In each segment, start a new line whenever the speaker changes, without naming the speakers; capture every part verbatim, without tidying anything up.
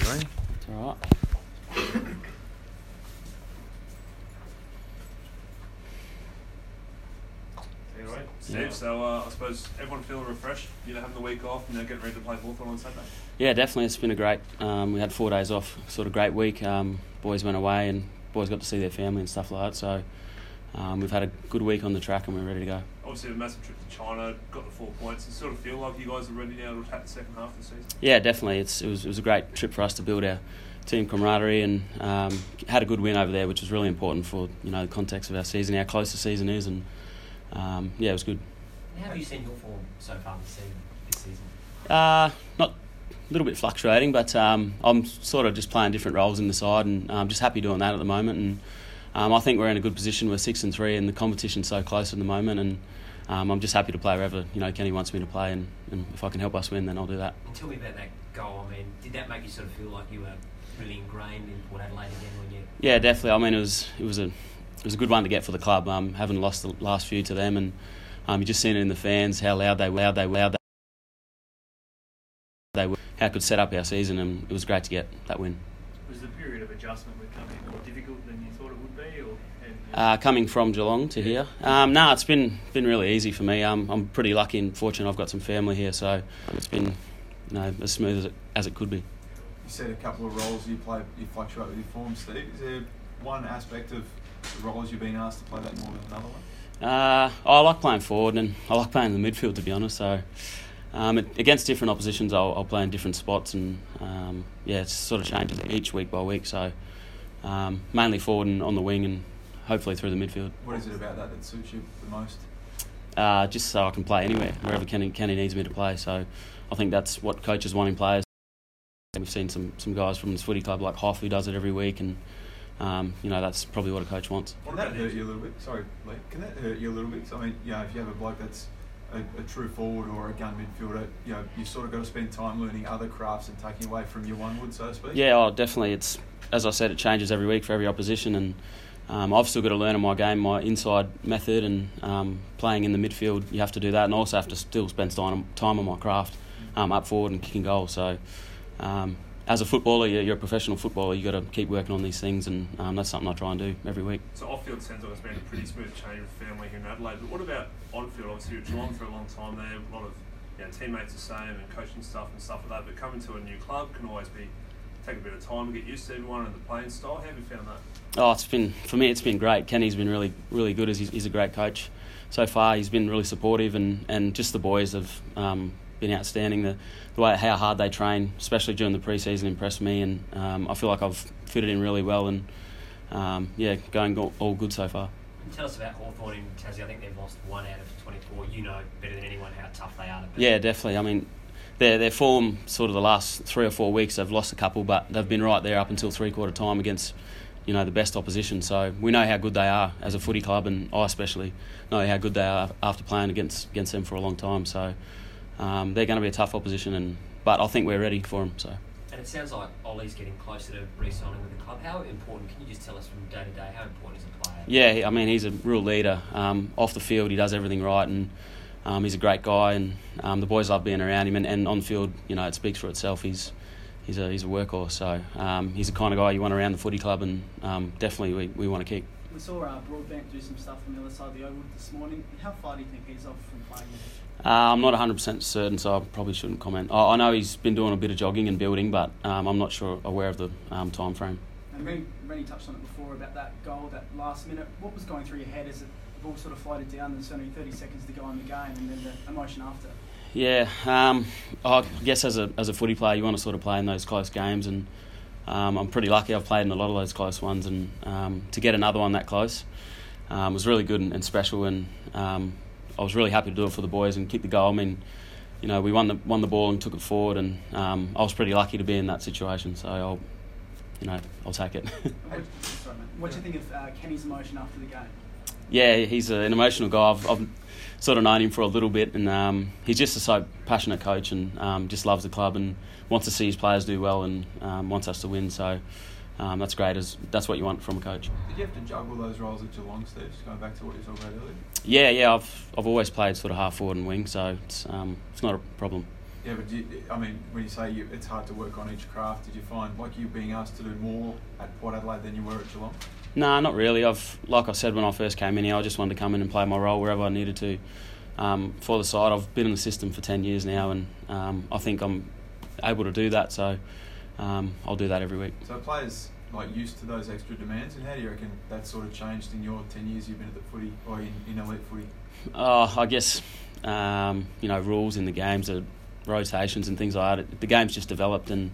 Ray.
It's all right.
Anyway, Steve,
Yeah.
so uh, I suppose everyone feeling refreshed, you know, having the week off and they're getting ready to play Hawthorn on Saturday?
Yeah, definitely. It's been a great. Um, we had four days off, sort of great week. Um, boys went away and boys got to see their family and stuff like that. So um, we've had a good week on the track and we're ready to go.
Obviously, a massive trip to China, got the four points. You sort of feel like you guys are ready now to attack the second half of the season?
Yeah, definitely. It's it was it was a great trip for us to build our team camaraderie and um, had a good win over there, which was really important for you know the context of our season, how close the season is, and um, yeah, it was good.
How have you seen your form so far this season? This season?
Uh, not a little bit fluctuating, but um, I'm sort of just playing different roles in the side, and I'm just happy doing that at the moment. And um, I think we're in a good position. We're six and three, and the competition's so close at the moment. And um, I'm just happy to play wherever you know Kenny wants me to play, and, and if I can help us win, then I'll do that.
And tell me about that goal. I mean, did that make you sort of feel like you were really ingrained in Port Adelaide again when you?
Yeah, definitely. I mean, it was it was a it was a good one to get for the club. Um, having lost the last few to them, and um, you just seen it in the fans how loud they loud they loud they were, how it could set up our season, and it was great to get that win.
Was the period of adjustment with coming more difficult than you thought it would be, or?
Uh, coming from Geelong to here, um, no, it's been been really easy for me. Um, I'm pretty lucky and fortunate. I've got some family here, so it's been you know as smooth as it as it could be.
You said a couple of roles you play, you fluctuate with your form, Steve. Is there one aspect of the roles you've been asked to play that more than another one?
Uh, I like playing forward and I like playing in the midfield, to be honest. So um, it, against different oppositions, I'll, I'll play in different spots, and um, yeah, it sort of changes each week by week. So um, mainly forward and on the wing, and hopefully through the midfield.
What is it about that that suits you the most?
Uh, just so I can play anywhere, wherever Kenny, Kenny needs me to play. So I think that's what coaches want in players. We've seen some, some guys from this footy club like Hoff who does it every week, and um, you know that's probably what a coach wants.
Can that hurt you a little bit? Sorry, Lee. Can that hurt you a little bit? I mean, you know, if you have a bloke that's a, a true forward or a gun midfielder, you know, you sort of got to spend time learning other crafts and taking away from your one wood, so to speak.
Yeah, oh, definitely. It's as I said, it changes every week for every opposition, and um, I've still got to learn in my game my inside method, and um, playing in the midfield, you have to do that, and I also have to still spend time time on my craft um, up forward and kicking goals. So. Um, as a footballer, you're, you're a professional footballer, you've got to keep working on these things, and um, that's something I try and do every week.
So off-field sounds like it's been a pretty smooth change with family here in Adelaide, but what about on-field? Obviously you're at Geelong for a long time there, a lot of you know, teammates the same and coaching stuff and stuff like that, but coming to a new club can always be take a bit of time to get used to everyone and the playing style. How have you found that?
Oh, it's been for me. It's been great. Kenny's been really, really good. As he's, he's a great coach so far. He's been really supportive, and, and just the boys have um, been outstanding. The, the way how hard they train, especially during the pre-season, impressed me, and um, I feel like I've fitted in really well, and um, yeah, going all, all good so far.
And tell us about Hawthorn in Tassie. I think they've lost one out of twenty-four. You know better than anyone how tough they are to beat.
Yeah, definitely. I mean, their their form sort of the last three or four weeks, they've lost a couple, but they've been right there up until three quarter time against you know the best opposition. So we know how good they are as a footy club, and I especially know how good they are after playing against against them for a long time. So um, they're going to be a tough opposition, and but I think we're ready for them. So.
And it sounds like Ollie's getting closer to re-signing with the club. How important, can you just tell us from day to day, how important is a player?
Yeah, I mean, he's a real leader. Um, off the field, he does everything right, and um, he's a great guy, and um, the boys love being around him, and, and on field, you know, it speaks for itself. He's he's a he's a workhorse, so um, he's the kind of guy you want around the footy club, and um, definitely we, we want to keep.
We saw uh, Broadbent do some stuff on the other side of the oval this morning. How far do you think he's off from playing?
Uh, I'm not one hundred percent certain, so I probably shouldn't comment. I, I know he's been doing a bit of jogging and building, but um, I'm not sure aware of the um, time frame.
And Rennie, Rennie touched on it before about that goal, that last minute. What was going through your head as it, the ball sort of floated down? There's only thirty seconds to go in the game, and then the emotion after.
Yeah, um, I guess as a as a footy player, you want to sort of play in those close games, and um, I'm pretty lucky. I've played in a lot of those close ones, and um, to get another one that close um, was really good and, and special, and um, I was really happy to do it for the boys and kick the goal. I mean, you know, we won the won the ball and took it forward, and um, I was pretty lucky to be in that situation. So I'll, you know, I'll take it.
what, sorry, mate. What do you think of uh, Kenny's emotion after the game?
Yeah, he's a, an emotional guy. I've, I've sort of known him for a little bit, and um, he's just a so passionate coach, and um, just loves the club and wants to see his players do well, and um, wants us to win. So um, that's great. As that's what you want from a coach.
Did you have to juggle those roles at Geelong, Steve? Just going back to what you talked about earlier.
Yeah, yeah. I've I've always played sort of half forward and wing, so it's um, it's not a problem.
Yeah, but do you, I mean, when you say you, it's hard to work on each craft, did you find like you being asked to do more at Port Adelaide than you were at Geelong?
No, not really. I've, like I said when I first came in here, I just wanted to come in and play my role wherever I needed to. Um, for the side, I've been in the system for ten years now, and um, I think I'm able to do that. So um, I'll do that every week.
So are players like used to those extra demands, and how do you reckon that sort of changed in your ten years you've been at the footy or in, in elite footy?
Uh, I guess um, you know rules in the games are rotations and things like that. The game's just developed, and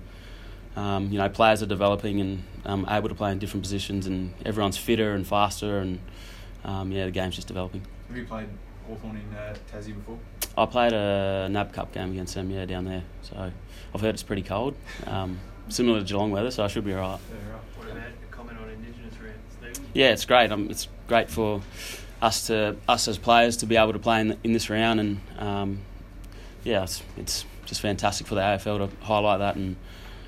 um, you know players are developing and um, able to play in different positions, and everyone's fitter and faster, and um, yeah, the game's just developing.
Have you played Hawthorn in uh, Tassie before?
I played a N A B Cup game against them, yeah, down there. So I've heard it's pretty cold, um, similar to Geelong weather, so I should be all right.
Yeah, right.
What about a comment on Indigenous round, Stephen?
Yeah, it's great. Um, it's great for us to us as players to be able to play in, in this round, and um, yeah, it's, it's just fantastic for the A F L to highlight that, and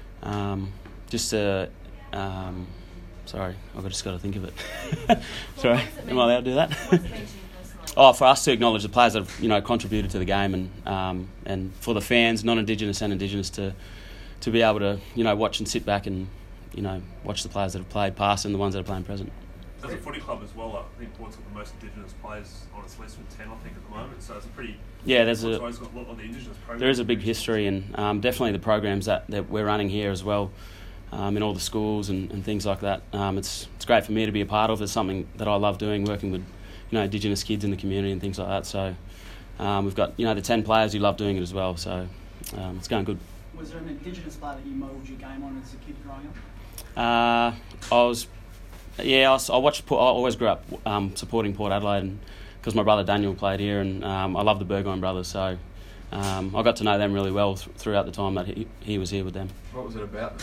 um, just to um, sorry, I've just got to think of it. Sorry, am I allowed to do that?
What does it mean to you personally?
Oh, for us to acknowledge the players that have you know contributed to the game, and um, and for the fans, non-Indigenous and Indigenous, to to be able to you know watch and sit back and you know watch the players that have played past and the ones that are playing present.
As a footy club as well, I think Port's got the most Indigenous players on its list with ten, I think, at the moment. So it's a pretty
Yeah, there's a
Port's got a lot of the Indigenous programs.
there is a big history, and um, definitely the programs that, that we're running here as well, um, in all the schools and, and things like that. Um, it's it's great for me to be a part of. It's something that I love doing, working with you know Indigenous kids in the community and things like that. So um, we've got you know the ten players who love doing it as well. So um, it's going good.
Was there an Indigenous player that you modelled your game on as a kid growing up?
Uh, I was. Yeah, I, was, I watched. Port, I always grew up um, supporting Port Adelaide, because my brother Daniel played here, and um, I love the Burgoyne brothers. So um, I got to know them really well th- throughout the time that he, he was here with them.
What was it about?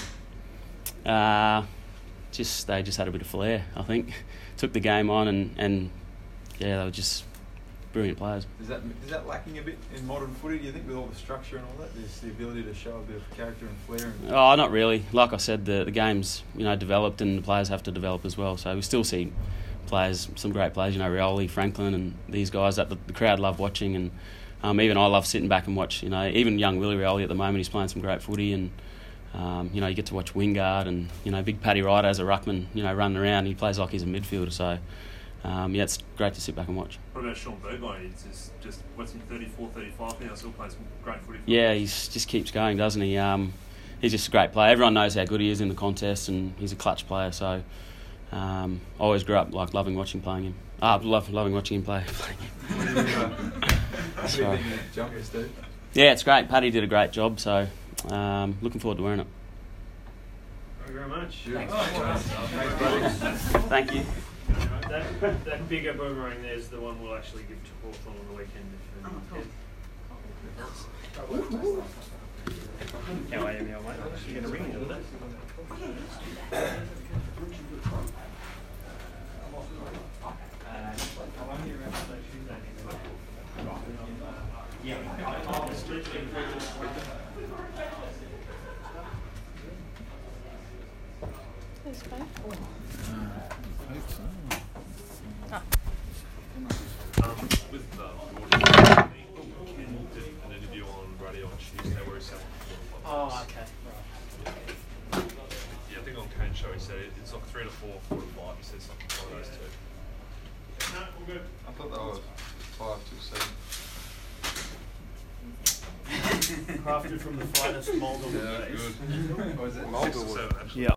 Uh, just they just had a bit of flair. I think took the game on, and, and yeah, they were just brilliant players.
Is that is that lacking a bit in modern footy? Do you think with all the structure and all that, there's the ability to show a bit of character and flair? And
Oh, not really. Like I said, the the game's you know developed, and the players have to develop as well. So we still see players, some great players, you know, Rioli, Franklin, and these guys that the, the crowd love watching, and um, even I love sitting back and watch. You know, even young Willie Rioli at the moment, he's playing some great footy, and um, you know you get to watch Wingard and you know big Paddy Ryder as a ruckman, you know, running around. He plays like he's a midfielder. So um, yeah, it's great to sit back and watch.
What about Sean Burgoyne? He's just, just what's he, thirty-four, thirty-five now, still playing some great footy. For
Yeah,
us.
he just keeps going, doesn't he? Um, he's just a great player. Everyone knows how good he is in the contest, and he's a clutch player. So um, I always grew up like loving watching playing him. Ah, love loving watching him play. Playing him.
what do you think of what do you
Sorry.
think of jumper, Steve?
Yeah, it's great. Paddy did a great job. So um, looking forward to wearing it.
Thank you very much.
Yeah.
Thanks.
Thanks, buddy.
Thank you.
That, that bigger boomerang there's the one we'll actually give to Hawthorn on the weekend. If
Oh,
yeah. How are you, mate? You're going to ring me,
That's fine.
Um, with uh, George, Ken did an interview on radio on Tuesday where he said,
Oh, okay.
yeah, I think on Kane's show he said it, it's like three to four, four to five. He said something like those two.
No, all good.
I thought that was five to seven.
Crafted from the finest mould of
Yeah,
the
that's
days.
good.
What was it?
Mulder
Six or
would-
seven, actually.
Yeah.